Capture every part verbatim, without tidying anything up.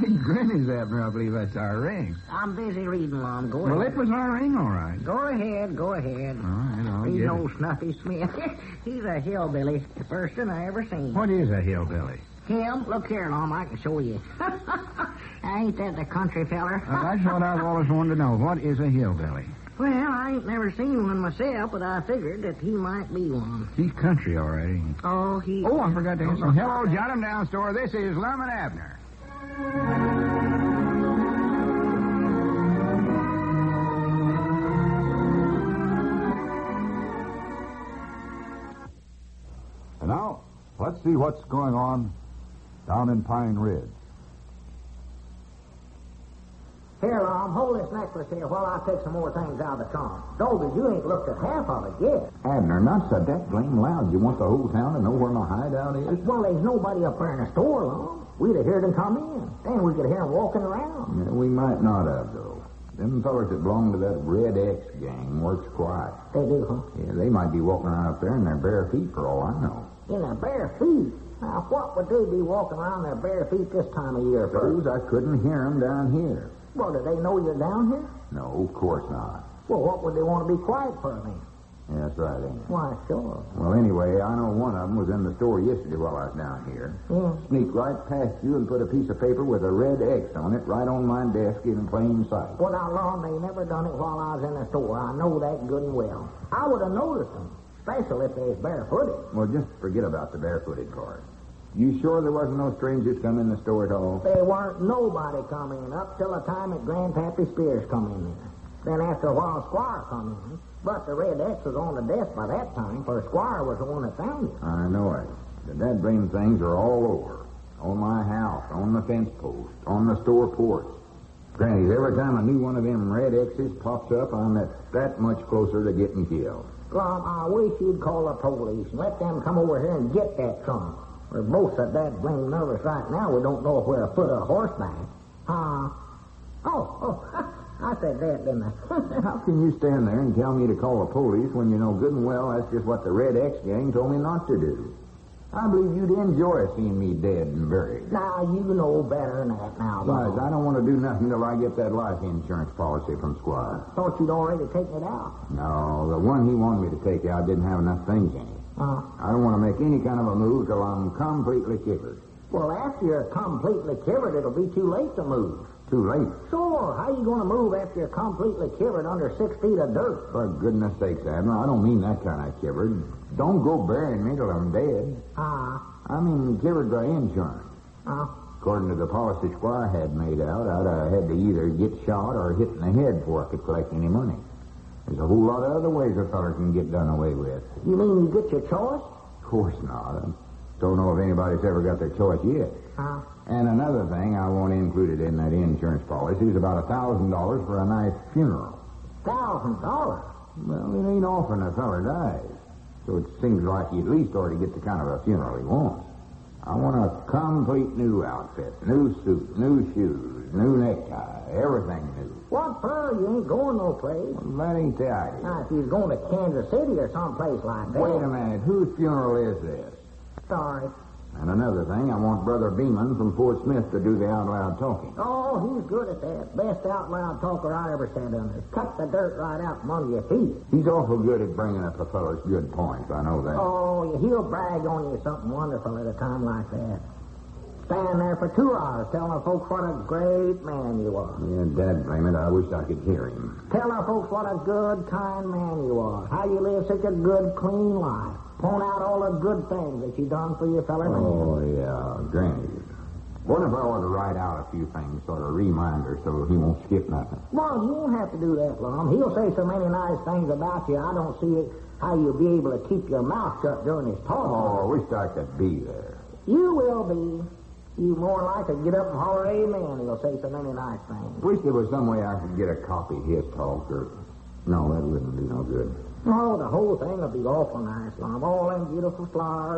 Granny's Abner, I believe that's our ring. I'm busy reading, Lum. Go Well, ahead. it was our ring, all right. Go ahead, go ahead. All right, I'll He's get old it. Snuffy Smith. He's a hillbilly. The first one I ever seen. What is a hillbilly? Him? Look here, Lum. I can show you. Ain't that the country feller? Uh, that's what I've always wanted to know. What is a hillbilly? Well, I ain't never seen one myself, but I figured that he might be one. He's country already. Oh, he... Oh, I forgot to ask him. Hello, jot him down, store. This is Lum and Abner. And now, let's see what's going on down in Pine Ridge. Here, Lum, hold this necklace here while I take some more things out of the trunk. Dolby, you ain't looked at half of it yet. Abner, not so that blame loud. You want the whole town to know where my hideout is? Well, there's nobody up there in the store, Lum. We'd have heard them come in. Then we could hear them walking around. Yeah, we might not have, though. Them fellers that belong to that Red X gang works quiet. They do, huh? Yeah, they might be walking around up there in their bare feet for all I know. In their bare feet? Now, what would they be walking around their bare feet this time of year for? Suppose I couldn't hear them down here. Well, do they know you're down here? No, of course not. Well, what would they want to be quiet for, then? Yeah, that's right, ain't it? Why, sure. Well, anyway, I know one of them was in the store yesterday while I was down here. Yeah. Sneaked right past you and put a piece of paper with a red X on it right on my desk in plain sight. Well, now, Lon, they never done it while I was in the store. I know that good and well. I would have noticed them, especially if they was barefooted. Well, just forget about the barefooted part. You sure there wasn't no strangers come in the store at all? There weren't nobody come in up till the time that Grandpappy Spears come in there. Then after a while, Squire come in. But the red X was on the desk by that time, for Squire was the one that found it. I know it. The dead blame things are all over. On my house, on the fence post, on the store porch. Granny, every time a new one of them red X's pops up, I'm that, that much closer to getting killed. Lum, I wish you'd call the police and let them come over here and get that trunk. We're both so that blame nervous right now, we don't know if we're afoot or horseback. Uh, oh, oh, I said that, didn't I? How can you stand there and tell me to call the police when you know good and well that's just what the Red X gang told me not to do? I believe you'd enjoy seeing me dead and buried. Now, you know better than that now, Besides, Bob. I don't want to do nothing till I get that life insurance policy from Squire. Thought you'd already taken it out. No, the one he wanted me to take out didn't have enough things in it. Uh, I don't want to make any kind of a move till I'm completely kivered. well, after you're completely kivered, it'll be too late to move. Too late. Sure, how you going to move after you're completely kivered under six feet of dirt? For goodness sakes, Abner, I don't mean that kind of kivered. Don't go burying me till I'm dead. Ah, I mean kivered by insurance. uh, uh, According to the policy Squire had made out, I'd have had to either get shot or hit in the head before I could collect any money. There's a whole lot of other ways a feller can get done away with. you mean you get your choice? Of course not. I don't know if anybody's ever got their choice yet. Uh, And another thing I want included in that insurance policy is about a thousand dollars for a nice funeral. thousand dollars. Well, it ain't often a feller dies, so it seems like he at least ought to get the kind of a funeral he wants. I want a complete new outfit, new suit, new shoes, new necktie, everything new. What for? You ain't going no place. Well, that ain't the idea. Now, if you're going to Kansas City or someplace like that. Wait a minute, whose funeral is this? Sorry. And another thing, I want Brother Beeman from Fort Smith to do the out-loud talking. Oh, he's good at that. Best out loud talker I ever sat under. Cut the dirt right out from under your feet. He's awful good at bringing up a feller's good points, I know that. Oh, he'll brag on you something wonderful at a time like that. Stand there for two hours telling folks what a great man you are. Yeah, Dad, blame it, I wish I could hear him. Tell our folks what a good, kind man you are. How you live such a good, clean life. Point out all the good things that you done for your fellow man. Oh, yeah, Granny. What if I were to write out a few things, sort of reminder, so he won't skip nothing? Well, you won't have to do that, Lum. He'll say so many nice things about you, I don't see how you'll be able to keep your mouth shut during his talk. Oh, I wish I could be there. You will be. You more like to get up and holler amen. He'll say so many nice things. Wish there was some way I could get a copy of his talk, or... No, that wouldn't do no good. Oh, the whole thing will be awful nice, Lum. All them beautiful flowers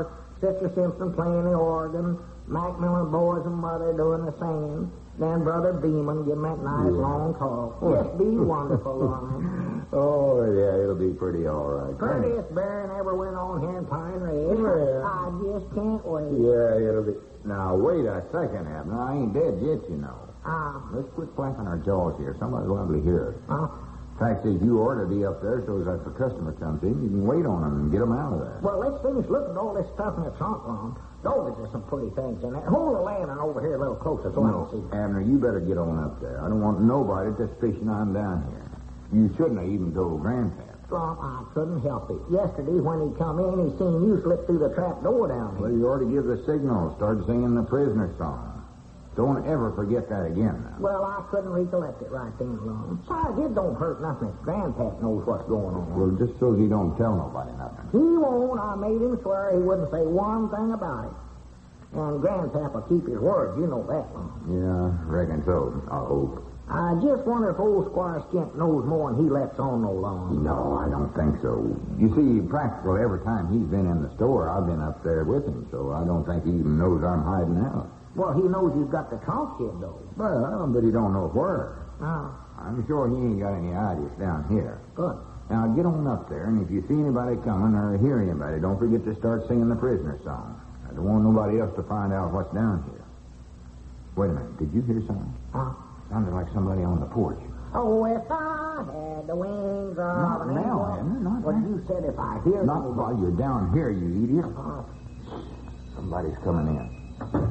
Sister Simpson playing the organ, Macmillan boys and mother doing the singing, then Brother Beeman giving that nice Yeah. long talk. Just be wonderful, Lon. Oh, yeah, it'll be pretty all right. Prettiest bearing ever went on here in Pine Ridge. Yeah. I just can't wait. Yeah, it'll be... Now, wait a second, Abner. I ain't dead yet, you know. Ah, Let's quit flapping our jaws here. Somebody's liable to hear us. uh, Fact is, you ought to be up there so that if a customer comes in, you can wait on them and get them out of there. well, let's finish looking at all this stuff in the trunk, Lon. Those are some pretty things in there. Hold the lantern over here a little closer so I No, can see. Abner, you better get on up there. I don't want nobody suspicion I'm down here. You shouldn't have even told Grandpa. Well, I couldn't help it. Yesterday, when he come in, he seen you slip through the trap door down Well, here. you ought to give the signal. Start singing the prisoner song. Don't ever forget that again now. Well, I couldn't recollect it right then, Lon. Besides, it don't hurt nothing if Grandpap knows what's going on. Well, just so you don't tell nobody nothing. He won't. I made him swear he wouldn't say one thing about it. And Grandpap will keep his word. You know that, Lon. Yeah, reckon so. I hope. I just wonder if old Squire Skimp knows more than he lets on no long. No, I don't think so. You see, practically every time he's been in the store, I've been up there with him, so I don't think he even knows I'm hiding out. Well, he knows you've got the trunk kid, though. Well, but he don't know where. Ah, I'm sure he ain't got any ideas down here. good. Now, get on up there, and if you see anybody coming or hear anybody, don't forget to start singing the prisoner song. I don't want nobody else to find out what's down here. Wait a minute. Did you hear something? Huh? Sounded like somebody on the porch. Oh, if I had the wings of Not an now, angel. Henry, not Well, now. you said if I hear Not somebody- while you're down here, you idiot. Oh, Somebody's coming in.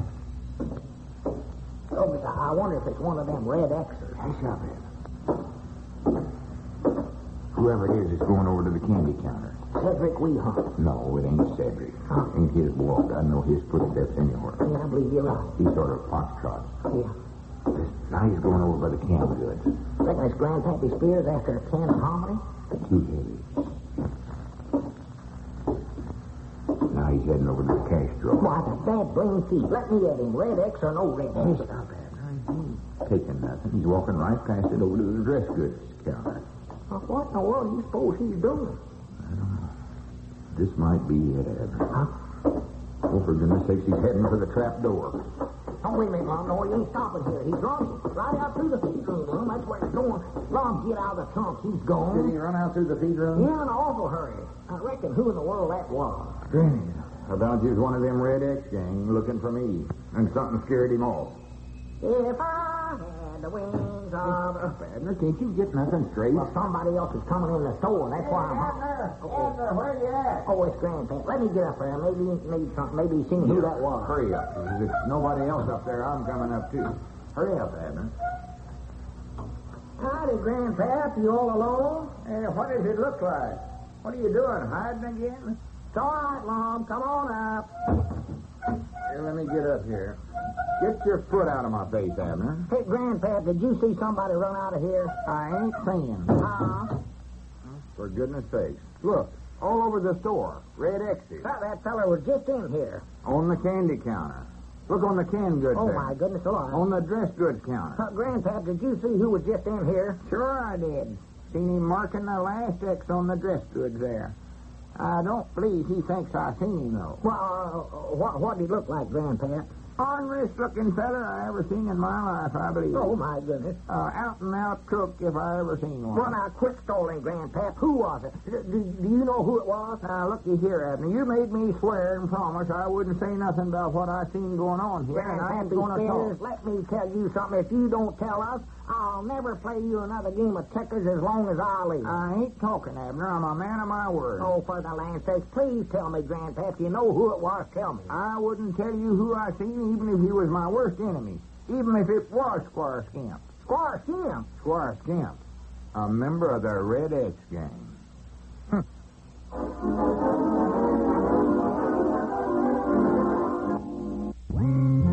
oh, but I wonder if it's one of them red Xers. Hush up, Ed. Whoever it is is going over to the candy counter. Cedric Weehunt. No, it ain't Cedric. Huh? Ain't his walk. I know his footsteps anywhere. Yeah, I believe you're right. He sort of foxtrots. Yeah. Now he's going over by the canned goods. Reckon it's Grandpappy Spears after a can of hominy? Too heavy. Now he's heading over to the cash drawer. Why, the bad blame feet. Let me at him. Red X or no red Hey, X. stop that. Taking nothing. He's walking right past it over to the dress goods counter. Well, what in the world do you suppose he's doing? This might be it, Ed. Huh? Oh, for goodness sakes, he's heading for the trap door. Oh, wait a minute, Mom. No, he ain't stopping here. He's running right out through the feed room, Mom. That's where he's going. Mom, get out of the trunk. He's gone. Did he run out through the feed room? Yeah, in an awful hurry. I reckon who in the world that was. Strange. About you's one of them Red X gang looking for me. And something scared him off. If I had the wings of... Abner, can't you get nothing straight? Well, somebody else is coming in the store. That's why I'm... Abner, where you at? Oh, it's Grandpa. Let me get up there. Maybe he made something. Maybe he seen who that was. Hurry up. If there's nobody else up there, I'm coming up too. Hurry up, Abner. Howdy, Grandpa. You all alone? Hey, what does it look like? What are you doing, hiding again? It's all right, Mom. Come on up. Here, let me get up here. Get your foot out of my face, Abner. Hey, Grandpa, did you see somebody run out of here? I ain't seeing. Uh, For goodness sakes. Look, all over the store. Red X's. that, that feller was just in here. On the candy counter. Look on the canned goods Oh, there. my goodness alive. On the dress goods counter. Uh, Grandpa, did you see who was just in here? Sure I did. Seen him marking the last X on the dress goods there. I don't believe he thinks I seen him, though. Well, uh, what, what did he look like, Grandpa? Orneriest looking feller I ever seen in my life, I believe. Oh, my goodness. Uh, out and out crook if I ever seen one. Well, now, quit stalling, Grandpa. Who was it? Do, do, do you know who it was? Now, looky here, Abner. You made me swear and promise I wouldn't say nothing about what I seen going on here, and I ain't Grandpappy going to Spears, talk. let me tell you something. If you don't tell us, I'll never play you another game of checkers as long as I live. I ain't talking, Abner. I'm a man of my word. Oh, for the land's sake, please tell me, Grandpa. If you know who it was, tell me. I wouldn't tell you who I seen, even if he was my worst enemy. Even if it was Squire Skimp. Squire Skimp. Squire Skimp, a member of the Red X gang.